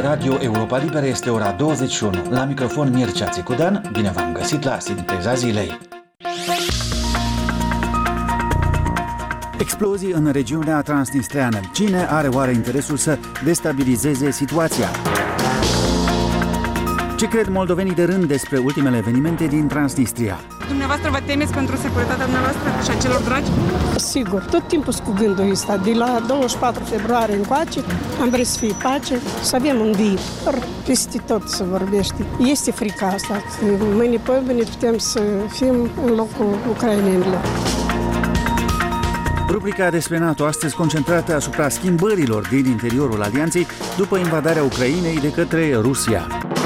Radio Europa Liberă este ora 21. La microfon Mircea Țicudean, bine v-am găsit la Sinteza Zilei. Explozii în regiunea transnistreană. Cine are oare interesul să destabilizeze situația? Ce cred moldovenii de rând despre ultimele evenimente din Transnistria? Dumneavoastră vă temeți pentru securitatea dumneavoastră și a celor dragi? Sigur, tot timpul cu gândul ăsta. De la 24 februarie încoace am vrut să fie pace, să avem un viitor, peste tot se vorbește. Este frica asta, că mâine pe mâine putem să fim în locul ucrainenilor. Rubrica despre NATO astăzi concentrată asupra schimbărilor din interiorul alianței după invadarea Ucrainei de către Rusia.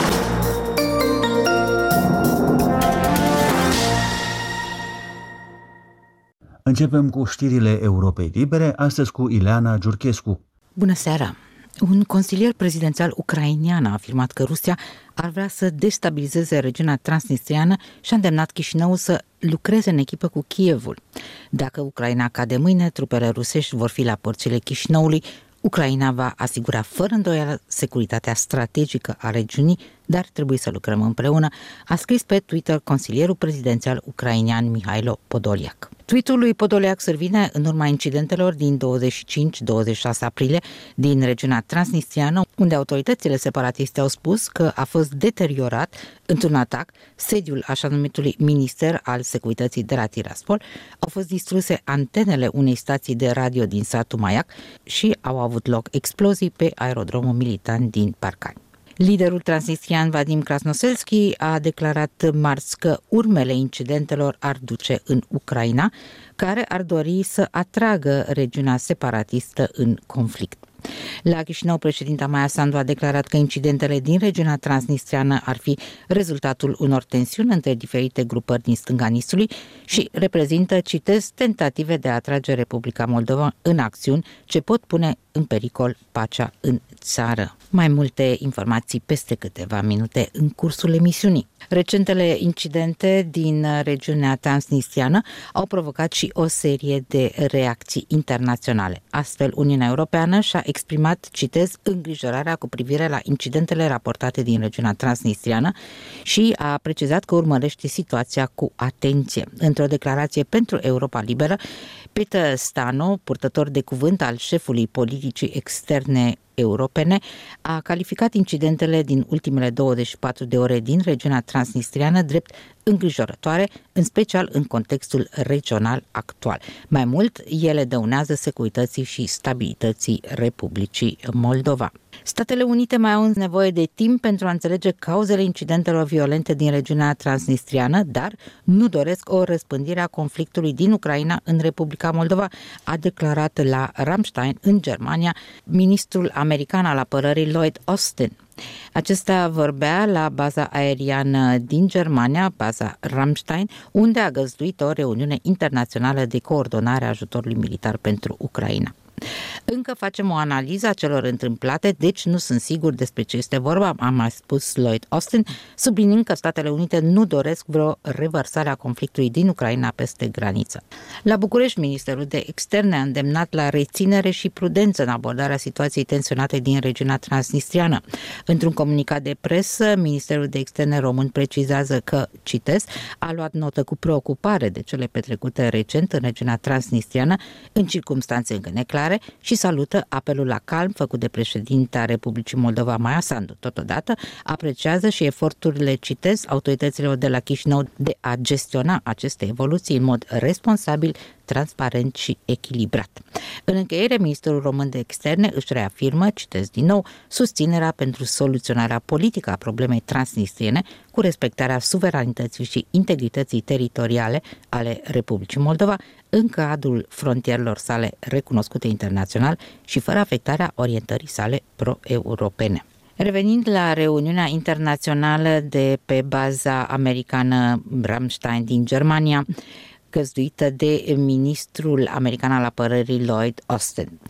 Începem cu știrile Europei Libere, astăzi cu Ileana Giurchescu. Bună seara! Un consilier prezidențial ucrainian a afirmat că Rusia ar vrea să destabilizeze regiunea transnistriană și a îndemnat Chișinăul să lucreze în echipă cu Kievul. Dacă Ucraina cade mâine, trupele rusești vor fi la porțile Chișinăului. Ucraina va asigura fără îndoială securitatea strategică a regiunii, dar trebuie să lucrăm împreună, a scris pe Twitter consilierul prezidențial ucrainian Mihailo Podolyak. Tweetul lui Podolyak survine în urma incidentelor din 25-26 aprilie din regiunea transnistriană, unde autoritățile separatiste au spus că a fost deteriorat într-un atac sediul așa numitului Minister al Securității de la Tiraspol, au fost distruse antenele unei stații de radio din satul Maiac și au avut loc explozii pe aerodromul militar din Parcani. Liderul transnistrian Vadim Krasnoselski a declarat marți că urmele incidentelor ar duce în Ucraina, care ar dori să atragă regiunea separatistă în conflict. La Chișinău, președinta Maia Sandu a declarat că incidentele din regiunea transnistriană ar fi rezultatul unor tensiuni între diferite grupări din stânga Nistului și reprezintă, citez, tentative de a atrage Republica Moldova în acțiuni ce pot pune în pericol pacea în țară. Mai multe informații peste câteva minute în cursul emisiunii. Recentele incidente din regiunea transnistriană au provocat și o serie de reacții internaționale. Astfel, Uniunea Europeană și-a exprimat, citez, îngrijorarea cu privire la incidentele raportate din regiunea transnistriană și a precizat că urmărește situația cu atenție. Într-o declarație pentru Europa Liberă, Peter Stano, purtător de cuvânt al șefului politicii externe europene, a calificat incidentele din ultimele 24 de ore din regiunea transnistriană drept îngrijorătoare, în special în contextul regional actual. Mai mult, ele dăunează securității și stabilității Republicii Moldova. Statele Unite mai au nevoie de timp pentru a înțelege cauzele incidentelor violente din regiunea transnistriană, dar nu doresc o răspândire a conflictului din Ucraina în Republica Moldova, a declarat la Ramstein, în Germania, ministrul american al apărării Lloyd Austin. Acesta vorbea la baza aeriană din Germania, baza Ramstein, unde a găzduit o reuniune internațională de coordonare a ajutorului militar pentru Ucraina. Încă facem o analiză a celor întâmplate, deci nu sunt sigur despre ce este vorba, a mai spus Lloyd Austin, subliniind că Statele Unite nu doresc vreo revărsare a conflictului din Ucraina peste graniță. La București, Ministerul de Externe a îndemnat la reținere și prudență în abordarea situației tensionate din regiunea transnistriană. Într-un comunicat de presă, Ministerul de Externe român precizează că, citez, a luat notă cu preocupare de cele petrecute recent în regiunea transnistriană, în circumstanțe încă neclare, și salută apelul la calm făcut de președinta Republicii Moldova Maia Sandu. Totodată apreciază și eforturile, citez, autorităților de la Chișinău de a gestiona aceste evoluții în mod responsabil, transparent și echilibrat. În încheiere, Ministerul Român de Externe își reafirmă, citez din nou, susținerea pentru soluționarea politică a problemei transnistriene cu respectarea suveranității și integrității teritoriale ale Republicii Moldova în cadrul frontierelor sale recunoscute internațional și fără afectarea orientării sale pro-europene. Revenind la reuniunea internațională de pe baza americană Ramstein din Germania, găzduită de ministrul american al apărării Lloyd Austin.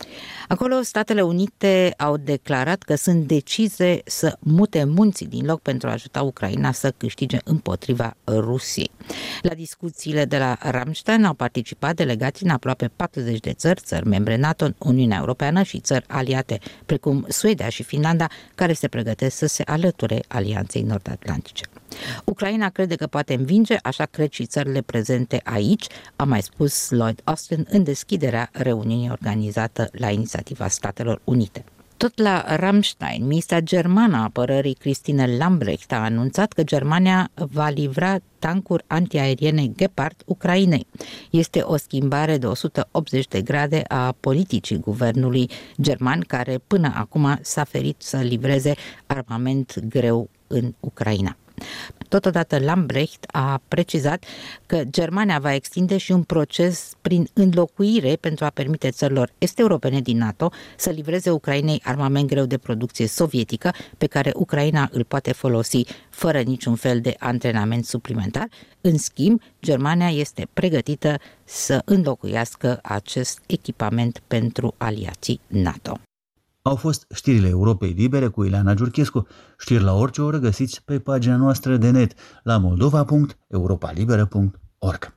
Acolo, Statele Unite au declarat că sunt decise să mute munții din loc pentru a ajuta Ucraina să câștige împotriva Rusiei. La discuțiile de la Ramstein au participat delegați din aproape 40 de țări membre NATO, Uniunea Europeană și țări aliate, precum Suedia și Finlanda, care se pregătesc să se alăture Alianței Nord-Atlantice. Ucraina crede că poate învinge, așa cred și țările prezente aici, a mai spus Lloyd Austin în deschiderea reuniunii organizată la inițiativa Statelor Unite. Tot la Ramstein, ministra germană a apărării Christine Lambrecht a anunțat că Germania va livra tancuri antiaeriene Gepard Ucrainei. Este o schimbare de 180 de grade a politicii guvernului german, care până acum s-a ferit să livreze armament greu în Ucraina. Totodată Lambrecht a precizat că Germania va extinde și un proces prin înlocuire pentru a permite țărilor est-europene din NATO să livreze Ucrainei armament greu de producție sovietică pe care Ucraina îl poate folosi fără niciun fel de antrenament suplimentar. În schimb, Germania este pregătită să înlocuiască acest echipament pentru aliații NATO. Au fost știrile Europei Libere cu Ileana Giurchescu. Știri la orice oră găsiți pe pagina noastră de net la moldova.europalibera.org.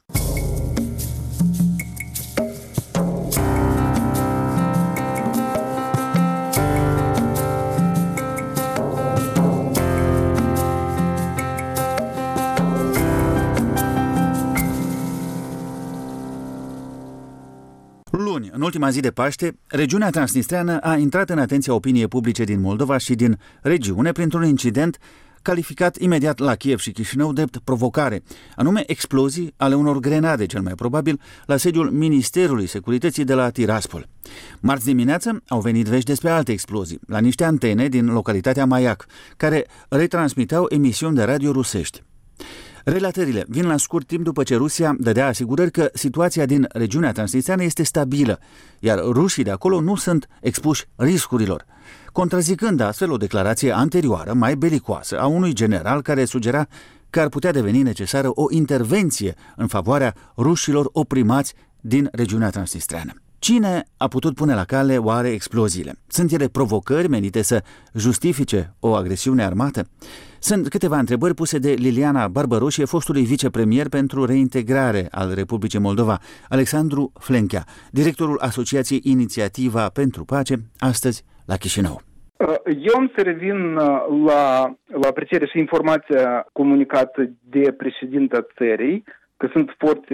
Luni, în ultima zi de Paște, regiunea transnistreană a intrat în atenția opiniei publice din Moldova și din regiune printr-un incident calificat imediat la Kiev și Chișinău drept provocare, anume explozii ale unor grenade, cel mai probabil, la sediul Ministerului Securității de la Tiraspol. Marți dimineață au venit vești despre alte explozii, la niște antene din localitatea Maiac, care retransmiteau emisiuni de radio rusești. Relatările vin la scurt timp după ce Rusia dădea asigurări că situația din regiunea transnistreană este stabilă, iar rușii de acolo nu sunt expuși riscurilor, contrazicând astfel o declarație anterioară, mai belicoasă, a unui general care sugera că ar putea deveni necesară o intervenție în favoarea rușilor oprimați din regiunea transnistreană. Cine a putut pune la cale oare exploziile? Sunt ele provocări menite să justifice o agresiune armată? Sunt câteva întrebări puse de Liliana Barbaroșie, fostului vicepremier pentru reintegrare al Republicii Moldova, Alexandru Flenchea, directorul Asociației Inițiativa pentru Pace, astăzi la Chișinău. Eu am să revin la aprecierea și informația comunicată de președinta țării, că sunt forțe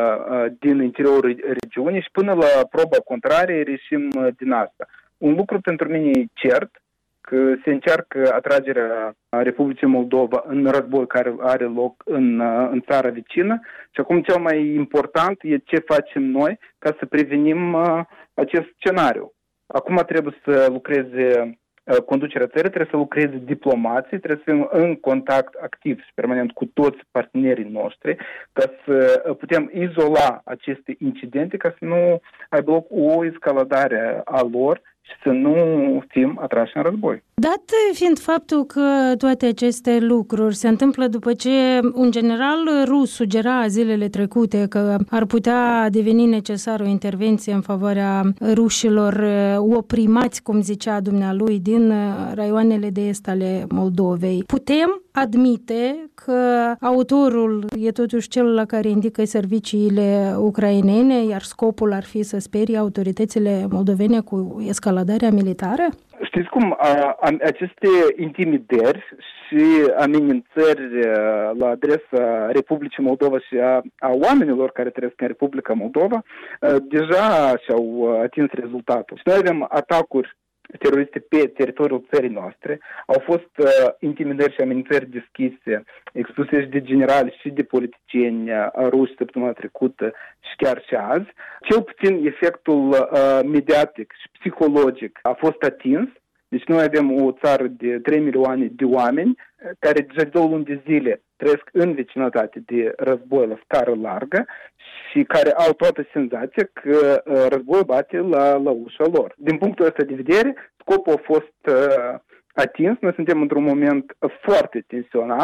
din interiorul regiunii și până la proba contrarie reșim din asta. Un lucru pentru mine e cert, că se încearcă atragerea Republicii Moldova în război care are loc în țara vecină și acum cel mai important e ce facem noi ca să prevenim acest scenariu. Acum trebuie să lucreze conducerea țării, trebuie să lucreze diplomații, trebuie să fim în contact activ și permanent cu toți partenerii noștri ca să putem izola aceste incidente, ca să nu aibă loc o escaladare a lor și să nu fim atrași în război. Dat fiind faptul că toate aceste lucruri se întâmplă după ce un general rus sugera zilele trecute că ar putea deveni necesară o intervenție în favoarea rușilor oprimați, cum zicea dumnealui, din raioanele de est ale Moldovei, putem admite că autorul e totuși cel la care indică serviciile ucrainene, iar scopul ar fi să sperie autoritățile moldovene cu escaladarea militară? Știți cum, aceste intimidări și amenințări la adresa Republicii Moldova și a oamenilor care trăiesc în Republica Moldova deja și-au atins rezultatul. Și noi avem atacuri teroriste pe teritoriul țării noastre, au fost intimidări și amenințări deschise, expuse și de generali și de politicieni ruși săptămâna trecută și chiar și azi. Cel puțin efectul mediatic și psihologic a fost atins. Deci noi avem o țară de 3 milioane de oameni care deja de 2 luni de zile trăiesc în vecinătate de război la scară largă și care au toată senzația că războiul bate la ușa lor. Din punctul ăsta de vedere, scopul a fost atins. Noi suntem într-un moment foarte tensionat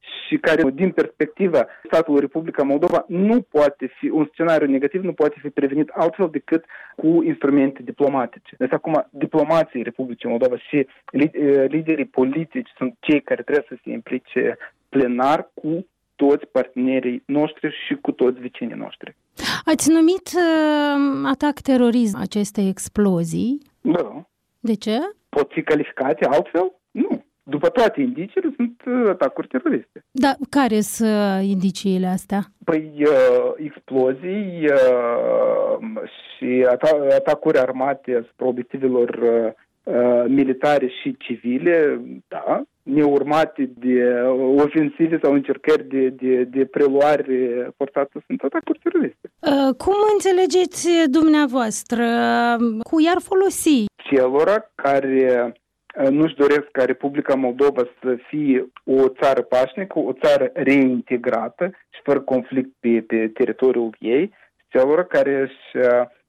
și care, din perspectiva statului Republica Moldova, nu poate fi, un scenariu negativ nu poate fi prevenit altfel decât cu instrumente diplomatice. Deci acum, diplomații Republicii Moldova și liderii politici sunt cei care trebuie să se implice plenar cu toți partenerii noștri și cu toți vecinii noștri. Ați numit atac terorism aceste explozii? Da. De ce? Pot fi calificate altfel? Nu. După toate indiciile, sunt atacuri teroriste. Dar care sunt indiciile astea? Păi, explozii și atacuri armate asupra obiectivelor militare și civile, da, neurmate de ofensive sau încercări de preluare forțată, sunt atacuri teroriste. Cum înțelegeți dumneavoastră? Cui ar folosi? Celor care nu-și doresc ca Republica Moldova să fie o țară pașnică, o țară reintegrată și fără conflict pe teritoriul ei, celor care își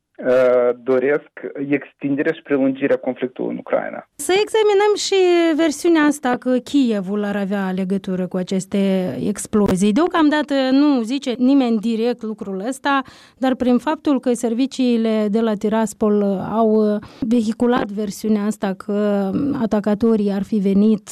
doresc extinderea și prelungirea conflictului în Ucraina. Să examinăm și versiunea asta că Kievul ar avea legătură cu aceste explozii. Deocamdată nu zice nimeni direct lucrul ăsta, dar prin faptul că serviciile de la Tiraspol au vehiculat versiunea asta că atacatorii ar fi venit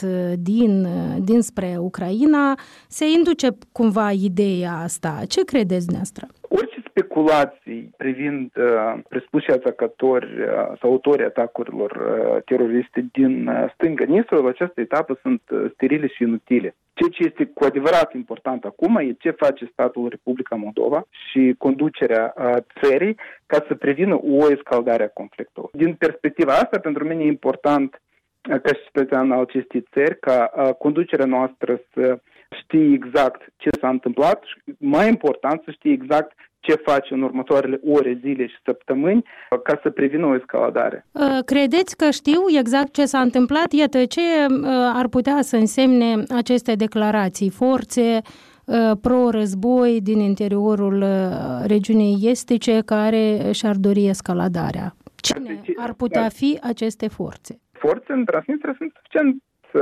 dinspre Ucraina, se induce cumva ideea asta. Ce credeți dumneavoastră? Orice speculații privind presupuși atacatori sau autorii atacurilor teroriste din stânga Nistrului, la această etapă sunt sterile și inutile. Ceea ce este cu adevărat important acum e ce face statul Republica Moldova și conducerea țării ca să prevină o escaladare a conflictului. Din perspectiva asta, pentru mine e important ca și cetățean al acestei țări ca conducerea noastră să știe exact ce s-a întâmplat și, mai important, să știe exact ce face în următoarele ore, zile și săptămâni ca să prevină o escaladare. Credeți că știu exact ce s-a întâmplat? Iată, ce ar putea să însemne aceste declarații? Forțe pro-război din interiorul regiunii estice care și-ar dori escaladarea. Cine ar putea fi aceste forțe? Forțe în Transnistria sunt suficient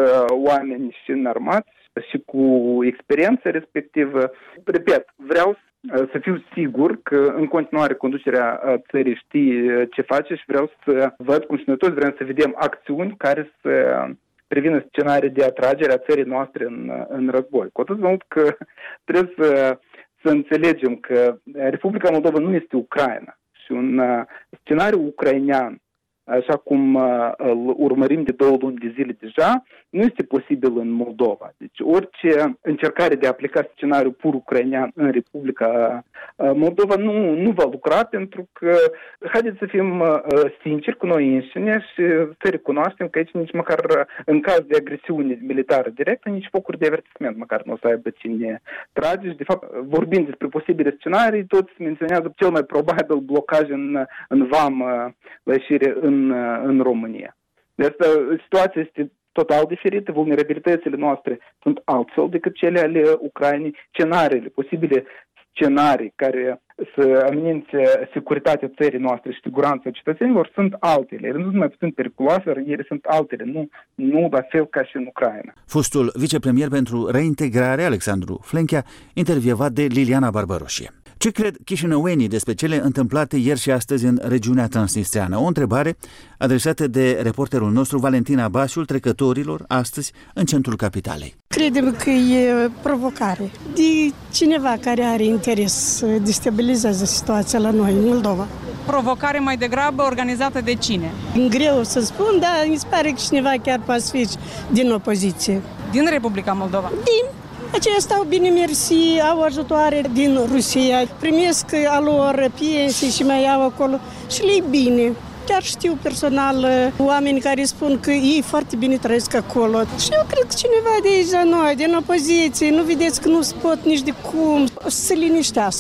oameni și înarmați și cu experiență respectivă. Repet, vreau să fiu sigur că în continuare conducerea țării știe ce face și vreau să văd cum și noi toți vrem să vedem acțiuni care să prevină scenarii de atragere a țării noastre în război. Cu atât mult că trebuie să înțelegem că Republica Moldova nu este Ucraina și un scenariu ucrainean, așa cum îl urmărim de 2 luni de zile deja, nu este posibil în Moldova. Deci orice încercare de a aplica scenariul pur ucrainean în Republica Moldova nu va lucra, pentru că, haideți să fim sinceri cu noi înșine și să recunoaștem că aici nici măcar în caz de agresiune militară directă, nici focuri de avertisment măcar nu o să aibă cine trage. Și de fapt, vorbind despre posibile scenarii, toți menționează cel mai probabil blocaj în vamă la ieșire în România. De asta situația este total diferită, vulnerabilitățile noastre sunt altfel decât cele ale Ucrainei, posibile scenarii care să amenințe securitatea țării noastre și siguranța cetățenilor sunt altele. Ele nu sunt mai puțin periculoase, ele sunt altele, nu la fel ca și în Ucraina. Fostul vicepremier pentru reintegrare, Alexandru Flenchea, intervievat de Liliana Barbaroșie. Ce cred chișinăuenii despre cele întâmplate ieri și astăzi în regiunea transnistreană? O întrebare adresată de reporterul nostru Valentina Basiul trecătorilor astăzi în centrul capitalei. Credem că e provocare de cineva care are interes să destabilizeze situația la noi, în Moldova. Provocare mai degrabă organizată de cine? Greu să spun, dar mi se pare că cineva chiar poate fi din opoziție. Din Republica Moldova? Aceia stau bine mersi, au ajutoare din Rusia, primesc a lor pensii și mai iau acolo și le-i bine. Chiar știu personal oameni care spun că ei foarte bine trăiesc acolo. Și eu cred că cineva de aici la noi, din opoziție, nu vedeți că nu se pot nici de cum, să se liniștească.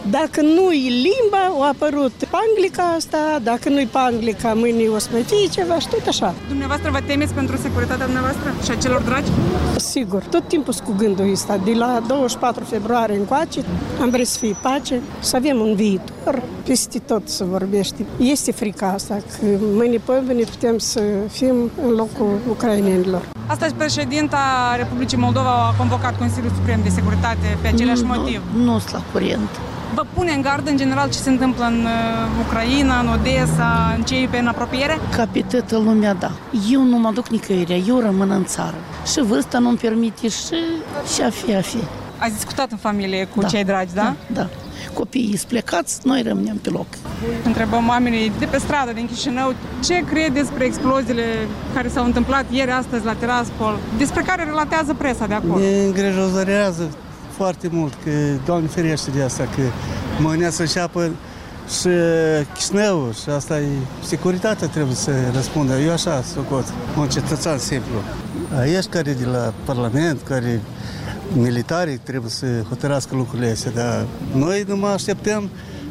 Dacă nu-i limba, a apărut panglica asta, dacă nu-i panglica, mâine o să mai fie ceva și tot așa. Dumneavoastră vă temeți pentru securitatea dumneavoastră și a celor dragi? Sigur, tot timpul cu gândul ăsta, de la 24 februarie încoace, am vrea să fie pace, să avem un viitor, peste tot să vorbește. Este frica asta, că mâine pe putem să fim în locul ucrainenilor. Astăzi președinta Republicii Moldova a convocat Consiliul Suprem de Securitate pe același motiv. Nu sunt la curent. Vă pune în gardă, în general, ce se întâmplă în Ucraina, în Odessa, în cei în apropiere? Ca pe toată lumea, da. Eu nu mă duc nicăieri, eu rămân în țară. Și vârsta nu-mi permite și a fi. Ați discutat în familie cu cei dragi, da? Da. Copiii sunt plecați, noi rămânem pe loc. Întrebăm oamenii de pe stradă, din Chișinău, ce crede despre exploziile care s-au întâmplat ieri, astăzi, la Tiraspol, despre care relatează presa de acolo? Ne îngrijorează foarte mult, că, Doamne ferește de asta, că mâine să înceapă și Chișinău și asta e securitatea trebuie să răspundă. Eu așa socot, un cetățean simplu. Aici care de la Parlament, care militarii trebuie să hotărască lucrurile astea, dar noi nu mai așteptăm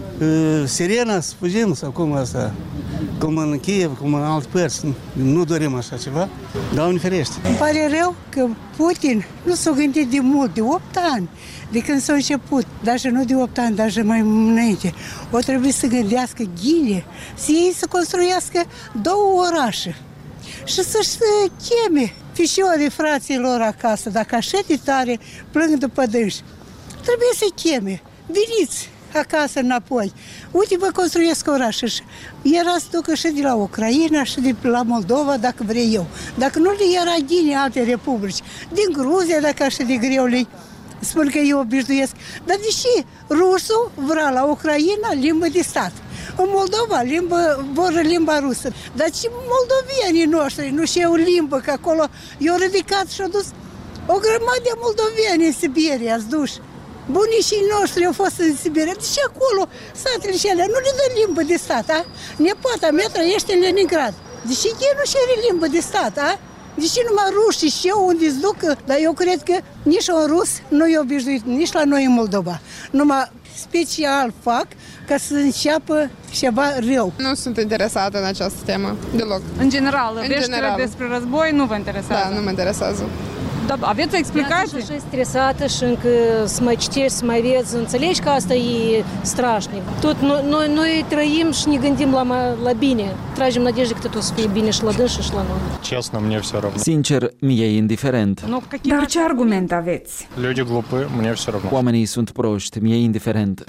sirena să fugim sau cum asta, cum în Kiev, cum în alte părți. Nu dorim așa ceva, Doamne ferește. Îmi pare rău că Putin nu s-a gândit de mult, de 8 ani, de când s-a început, dar nu de 8 ani, dar mai înainte. O trebuie să gândească ghine, să ei să construiască 2 orașe și să-și cheme fișorii fraților acasă, dacă așa de tare plâng după dânși. Trebuie să-i cheme, veniți acasă înapoi. Uite, vă construiesc orașe. Era să ducă și de la Ucraina și de la Moldova, dacă vrei eu. Dacă nu le era din alte republici, din Gruzia, dacă așa de greu le spun că eu obișnuiesc. Dar deși rusul vrea la Ucraina limbă de stat, în Moldova vor limba rusă. Dar și moldovenii noștri nu știu limbă, că acolo i-au ridicat și au dus o grămadă de moldovieni în Siberia, ați duși. Bunicii noștri au fost în Siberia, și acolo satele și alea nu le dă limbă de stat, a? Nepoata mea trăiește în Leningrad, deși ei nu și-are limbă de stat, a? Deși numai rușii și eu unde-ți duc, dar eu cred că nici un rus nu e obișnuit, nici la noi în Moldova. Numai special fac ca să înceapă ceva rău. Nu sunt interesată în această temă, deloc. În general, veștile despre război nu vă interesează? Da, nu mă interesează. Da, aveți o explicație? Я așa stresată și încă să mai citești, să mai vezi, înțelegi că asta e strașnic. Tot noi trăim și ne gândim la bine. Tragem nădejde că tot o să fie bine și la dânsi și la noi. Честно, мне все равно. Sincer, mie e indiferent. Dar ce argument aveți? Люди глупы, мне все равно. Oamenii sunt proști, mie e indiferent.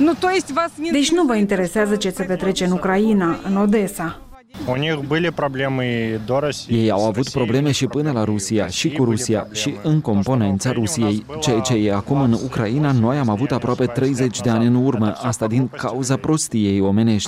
Deci nu vă interesează ce se petrece în Ucraina, în Odessa? У них были проблемы до России. Ei au avut probleme și până la Rusia, și cu Rusia, și în componența Rusiei. Ceea ce e acum în Ucraina, noi am avut aproape 30 de ani în urmă, asta din cauza prostiei omenești.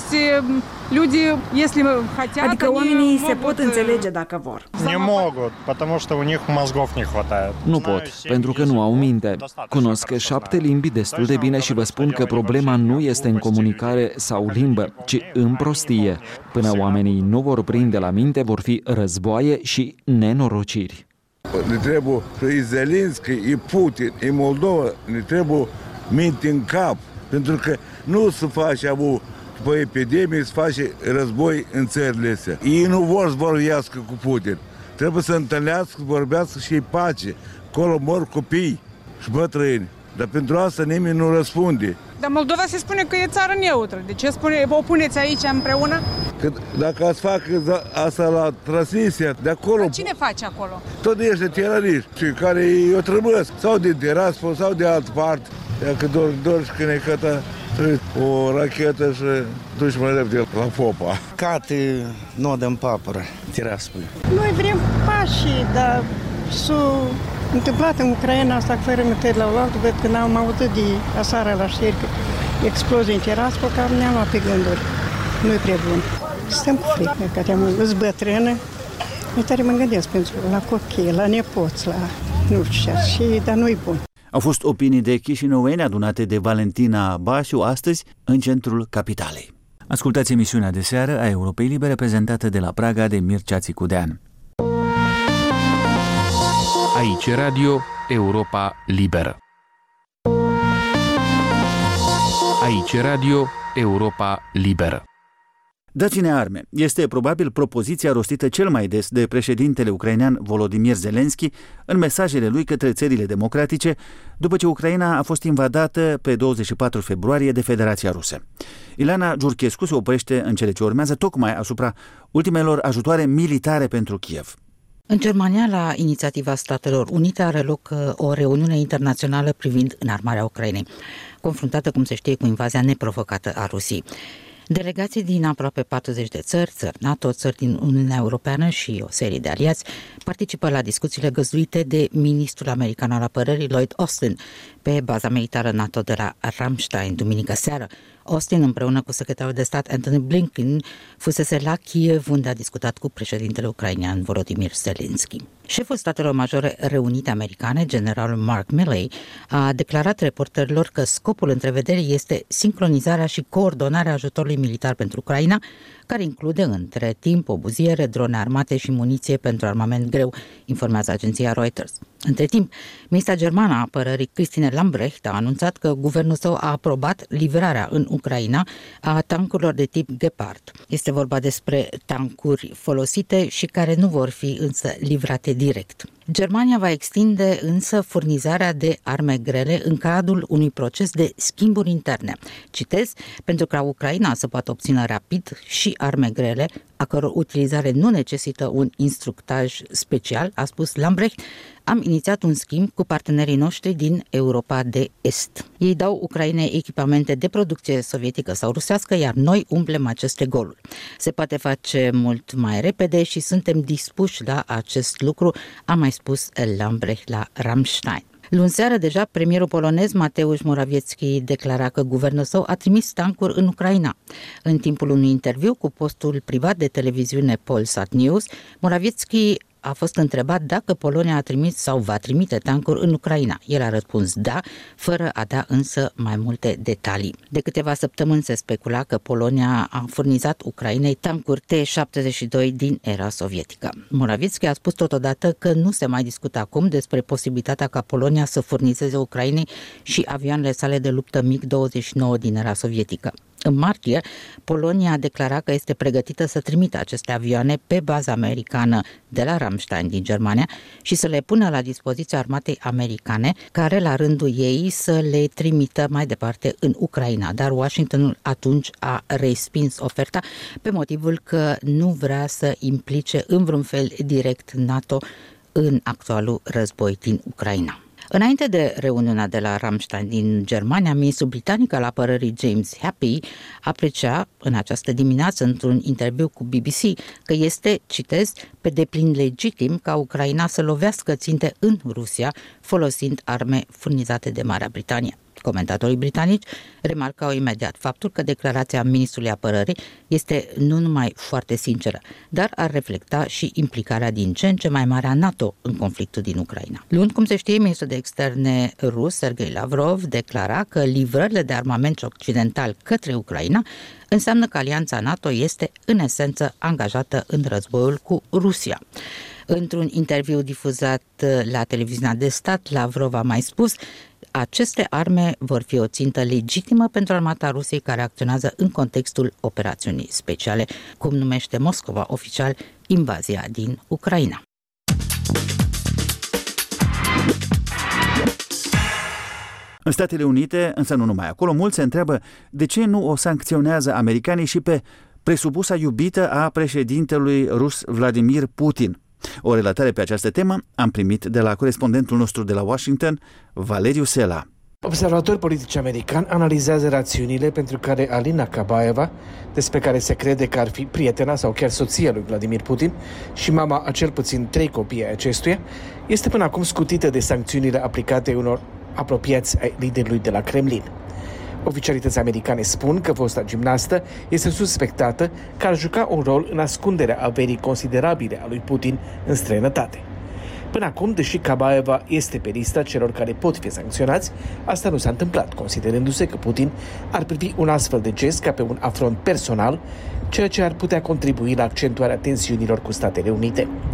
Adică oamenii se pot înțelege dacă vor. Не могут, потому что у них mozgov не хватает. Nu pot, pentru că nu au minte. Cunosc 7 limbi destul de bine și vă spun că problema nu este în comunicare sau limbă, ci în prostie. Până oamenii nu vor prinde la minte, vor fi războaie și nenorociri. Ne trebuie și Zelenski, și Putin, și Moldova, ne trebuie minte în cap, pentru că nu se face după epidemie, se face război în țările astea. Ei nu vor să vorbească cu Putin. Trebuie să întâlnească, să vorbească și pace. Acolo mor copii și bătrâni. Dar pentru asta nimeni nu răspunde. Dar Moldova se spune că e țară neutră. De ce vă opuneți aici împreună? Că dacă ați fac asta la Transnistria, de acolo... Dar cine face acolo? Tot ăștia teroriști care îi otrăbăsc. Sau din Tiraspol, sau de altă parte. Dacă dormi când e cătă o rachetă și duci mai repede la Popa. Cate nodă în papără, Tiraspol. Noi vrem pași, dar s-a întâmplat în Ucraina asta fără mătări la oaltă, văd că n-am auzit de aseară la știri că explozii în Tiraspol, că ne-am luat pe gânduri. Nu-i prea bun. Stăm cu frică, că te-am bătrână. Eu tare mă gândesc pentru la copii, la nepoți, la nu știu ce, dar nu-i bun. Au fost opinii de chișinăueni adunate de Valentina Bașu astăzi în centrul capitalei. Ascultați emisiunea de seară a Europei Libere prezentată de la Praga de Mircea Țicudean. Aici Radio Europa Liberă. Aici Radio Europa Liberă. Dați-ne arme. Este probabil propoziția rostită cel mai des de președintele ucrainean Volodymyr Zelensky în mesajele lui către țările democratice după ce Ucraina a fost invadată pe 24 februarie de Federația Rusă. Ileana Giurchescu se oprește în cele ce urmează tocmai asupra ultimelor ajutoare militare pentru Kiev. În Germania, la inițiativa Statelor Unite, are loc o reuniune internațională privind înarmarea Ucrainei, confruntată, cum se știe, cu invazia neprovocată a Rusiei. Delegații din aproape 40 de țări NATO, țări din Uniunea Europeană și o serie de aliați participă la discuțiile găzduite de ministrul american al apărării Lloyd Austin pe baza militară NATO de la Ramstein, duminică seară. Austin, împreună cu secretarul de stat Antony Blinken, fusese la Kiev, unde a discutat cu președintele ucrainean Volodymyr Zelensky. Șeful Statelor Majore Reunite Americane, generalul Mark Milley, a declarat reporterilor că scopul întrevederii este sincronizarea și coordonarea ajutorului militar pentru Ucraina, care include între timp obuziere, drone armate și muniție pentru armament greu, informează agenția Reuters. Între timp, ministra germană a apărării Christine Lambrecht a anunțat că guvernul său a aprobat livrarea în Ucraina a tancurilor de tip Gepard. Este vorba despre tancuri folosite și care nu vor fi însă livrate direct. Germania va extinde însă furnizarea de arme grele în cadrul unui proces de schimburi interne. Citez, pentru ca Ucraina să poată obține rapid și arme grele, a căror utilizare nu necesită un instructaj special, a spus Lambrecht, am inițiat un schimb cu partenerii noștri din Europa de Est. Ei dau Ucrainei echipamente de producție sovietică sau rusească, iar noi umplem aceste goluri. Se poate face mult mai repede și suntem dispuși la acest lucru, a mai spus Lambrecht la Ramstein. Luni seară deja, premierul polonez Mateusz Morawiecki declara că guvernul său a trimis tancuri în Ucraina. În timpul unui interviu cu postul privat de televiziune Polsat News, Morawiecki a fost întrebat dacă Polonia a trimis sau va trimite tancuri în Ucraina. El a răspuns da, fără a da însă mai multe detalii. De câteva săptămâni se specula că Polonia a furnizat Ucrainei tancuri T-72 din era sovietică. Morawiecki a spus totodată că nu se mai discută acum despre posibilitatea ca Polonia să furnizeze Ucrainei și avioanele sale de luptă MiG-29 din era sovietică. În martie, Polonia a declarat că este pregătită să trimită aceste avioane pe baza americană de la Ramstein din Germania și să le pună la dispoziția armatei americane, care la rândul ei să le trimită mai departe în Ucraina. Dar Washingtonul atunci a respins oferta pe motivul că nu vrea să implice în vreun fel direct NATO în actualul război din Ucraina. Înainte de reuniunea de la Ramstein din Germania, ministrul britanic al apărării James Happy aprecia în această dimineață într-un interviu cu BBC că este, citez, pe deplin legitim ca Ucraina să lovească ținte în Rusia folosind arme furnizate de Marea Britanie. Comentatorii britanici remarcau imediat faptul că declarația ministrului apărării este nu numai foarte sinceră, dar ar reflecta și implicarea din ce în ce mai mare a NATO în conflictul din Ucraina. Luni, cum se știe, ministrul de externe rus, Sergei Lavrov, declara că livrările de armament occidental către Ucraina înseamnă că alianța NATO este, în esență, angajată în războiul cu Rusia. Într-un interviu difuzat la televiziunea de stat, Lavrov a mai spus: aceste arme vor fi o țintă legitimă pentru armata Rusiei care acționează în contextul operațiunii speciale, cum numește Moscova oficial invazia din Ucraina. În Statele Unite, însă nu numai acolo, mulți se întreabă de ce nu o sancționează americanii și pe presupusa iubită a președintelui rus Vladimir Putin. O relatare pe această temă am primit de la corespondentul nostru de la Washington, Valeriu Sela. Observatori politici americani analizează rațiunile pentru care Alina Kabaeva, despre care se crede că ar fi prietena sau chiar soția lui Vladimir Putin și mama a cel puțin 3 copii ai acestuia, este până acum scutită de sancțiunile aplicate unor apropiați ai liderului de la Kremlin. Oficialități americane spun că fosta gimnastă este suspectată că ar juca un rol în ascunderea averii considerabile a lui Putin în străinătate. Până acum, deși Kabaeva este pe lista celor care pot fi sancționați, asta nu s-a întâmplat, considerându-se că Putin ar privi un astfel de gest ca pe un afront personal, ceea ce ar putea contribui la accentuarea tensiunilor cu Statele Unite.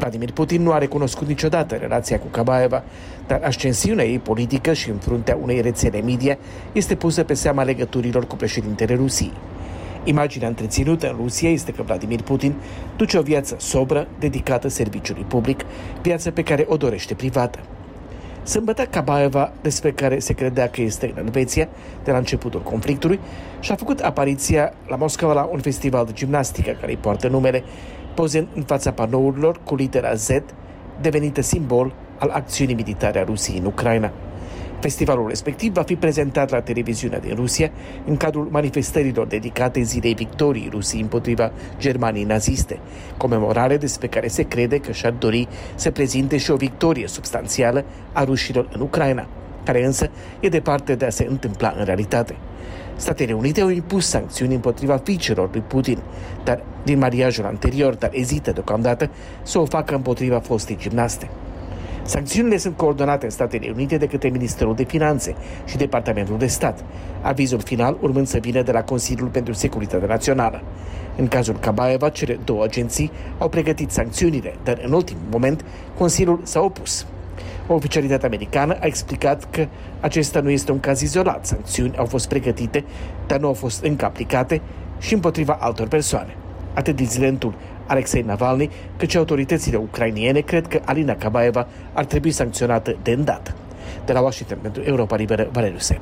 Vladimir Putin nu a recunoscut niciodată relația cu Kabaeva, dar ascensiunea ei politică și în fruntea unei rețele media este pusă pe seama legăturilor cu președintele Rusiei. Imaginea întreținută în Rusia este că Vladimir Putin duce o viață sobră, dedicată serviciului public, viață pe care o dorește privată. Sâmbătă, Kabaeva, despre care se credea că este în Elveția de la începutul conflictului, și-a făcut apariția la Moscova la un festival de gimnastică care îi poartă numele, pozând în fața panourilor cu litera Z, devenită simbol al acțiunii militare a Rusiei în Ucraina. Festivalul respectiv va fi prezentat la televiziunea din Rusia în cadrul manifestărilor dedicate Zilei Victoriei Rusiei împotriva Germaniei naziste, comemorare despre care se crede că și-ar dori să prezinte și o victorie substanțială a rușilor în Ucraina, care însă e departe de a se întâmpla în realitate. Statele Unite au impus sancțiuni împotriva fiicelor lui Putin, dar din mariajul anterior, dar ezită deocamdată să o facă împotriva fostei gimnaste. Sancțiunile sunt coordonate în Statele Unite de către Ministerul de Finanțe și Departamentul de Stat, avizul final urmând să vină de la Consiliul pentru Securitate Națională. În cazul Kabaeva, cele două agenții au pregătit sancțiunile, dar în ultimul moment Consiliul s-a opus. O oficialitate americană a explicat că acesta nu este un caz izolat. Sancțiuni au fost pregătite, dar nu au fost încă aplicate și împotriva altor persoane. Atât dizidentul Alexei Navalny, cât și autoritățile ucrainiene cred că Alina Kabaeva ar trebui sancționată de îndată. De la Washington pentru Europa Liberă, Valeriu Sel.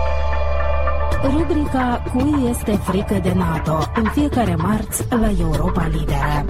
Rubrica Cui este frică de NATO, în fiecare marți la Europa Liberă.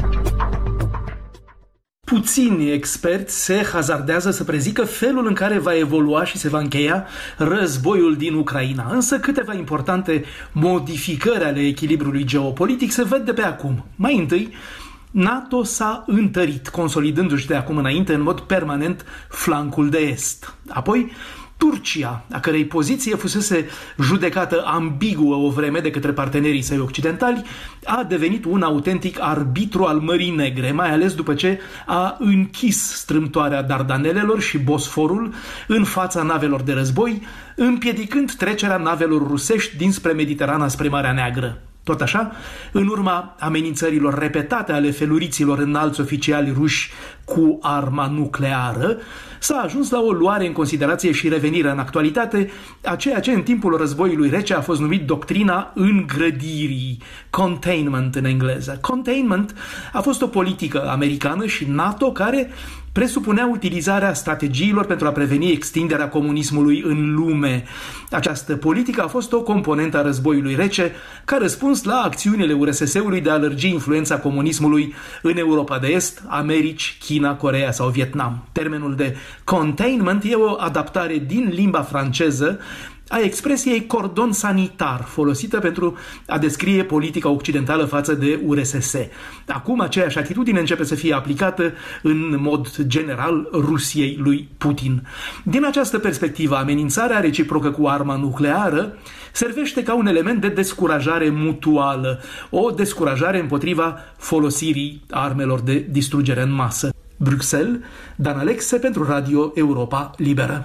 Puțini experți se hazardează să prezică felul în care va evolua și se va încheia războiul din Ucraina. Însă câteva importante modificări ale echilibrului geopolitic se văd de pe acum. Mai întâi, NATO s-a întărit, consolidându-și de acum înainte în mod permanent flancul de est. Apoi, Turcia, a cărei poziție fusese judecată ambiguă o vreme de către partenerii săi occidentali, a devenit un autentic arbitru al Mării Negre, mai ales după ce a închis strâmtoarea Dardanelelor și Bosforul în fața navelor de război, împiedicând trecerea navelor rusești dinspre Mediterana spre Marea Neagră. Tot așa, în urma amenințărilor repetate ale feluriților înalți oficiali ruși cu arma nucleară, s-a ajuns la o luare în considerație și revenire în actualitate a ceea ce în timpul războiului rece a fost numit doctrina îngrădirii, containment în engleză. Containment a fost o politică americană și NATO care presupunea utilizarea strategiilor pentru a preveni extinderea comunismului în lume. Această politică a fost o componentă a războiului rece ca răspuns la acțiunile URSS-ului de a lărgi influența comunismului în Europa de Est, Americi, China, Coreea sau Vietnam. Termenul de containment e o adaptare din limba franceză a expresiei cordon sanitar, folosită pentru a descrie politica occidentală față de URSS. Acum aceeași atitudine începe să fie aplicată în mod general Rusiei lui Putin. Din această perspectivă, amenințarea reciprocă cu arma nucleară servește ca un element de descurajare mutuală, o descurajare împotriva folosirii armelor de distrugere în masă. Bruxelles, Dan Alexe pentru Radio Europa Liberă.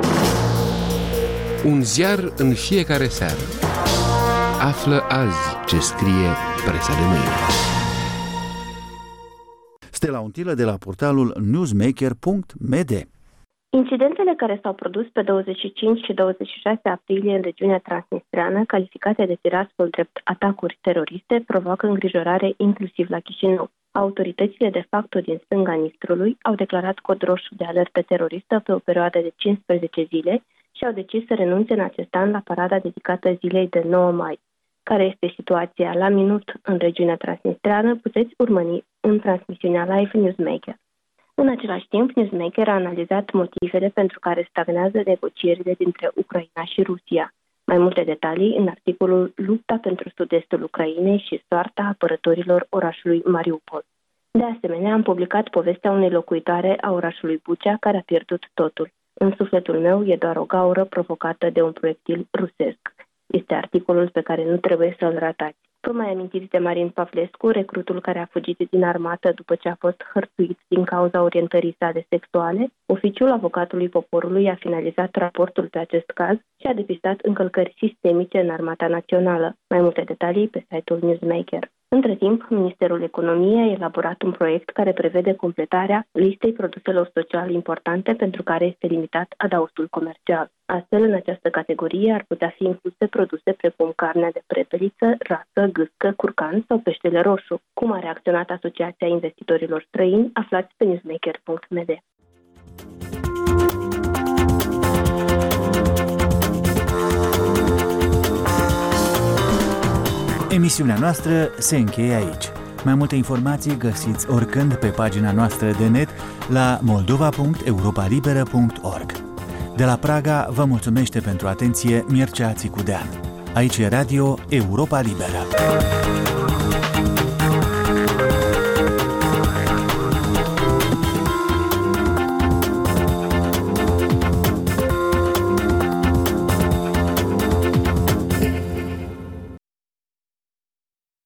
Un ziar în fiecare seară. Află azi ce scrie presa de mâine. Stella Untilă de la portalul newsmaker.md. Incidentele care s-au produs pe 25 și 26 aprilie în regiunea transnistreană, calificate de Tiraspol drept atacuri teroriste, provoacă îngrijorare inclusiv la Chișinău. Autoritățile de facto din stânga Nistrului au declarat cod roșu de alertă teroristă pe o perioadă de 15 zile și au decis să renunțe în acest an la parada dedicată zilei de 9 mai. Care este situația la minut în regiunea transnistreană, puteți urmări în transmisiunea live Newsmaker. În același timp, Newsmaker a analizat motivele pentru care stagnează negocierile dintre Ucraina și Rusia. Mai multe detalii în articolul Lupta pentru sud-estul Ucrainei și soarta apărătorilor orașului Mariupol. De asemenea, am publicat povestea unei locuitoare a orașului Bucea care a pierdut totul. În sufletul meu e doar o gaură provocată de un proiectil rusesc. Este articolul pe care nu trebuie să-l ratați. Vă mai amintiți de Marin Pavlescu, recrutul care a fugit din armată după ce a fost hărțuit din cauza orientării sale sexuale? Oficiul Avocatului Poporului a finalizat raportul pe acest caz și a depistat încălcări sistemice în Armata Națională. Mai multe detalii pe site-ul Newsmaker. Între timp, Ministerul Economiei a elaborat un proiect care prevede completarea listei produselor sociale importante pentru care este limitat adausul comercial. Astfel, în această categorie ar putea fi incluse produse precum carnea de prepeliță, rasă, gâscă, curcan sau peștele roșu, cum a reacționat Asociația Investitorilor Străini, aflați pe newsmaker.md. Emisiunea noastră se încheie aici. Mai multe informații găsiți oricând pe pagina noastră de net la moldova.europalibera.org. De la Praga vă mulțumește pentru atenție Mircea Țicudean. Aici e Radio Europa Liberă.